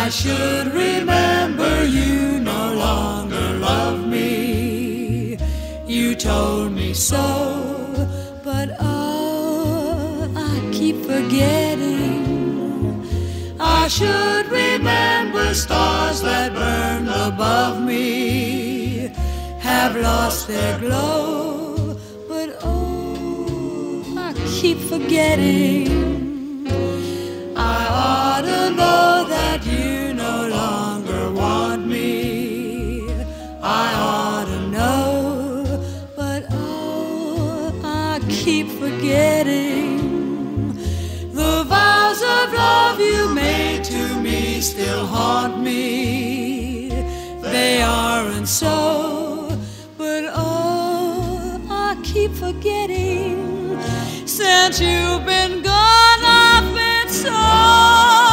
I should remember you no longer love me. You told me so, but oh, I keep forgetting. I should remember stars that burned above me have lost their glow, but oh, I keep forgetting. I ought to know that you no longer want me. I ought to know, but oh, I keep forgetting. The vows of love you made to me still haunt me. They aren't so, but oh, I keep forgetting. Since you've been gone, I've been so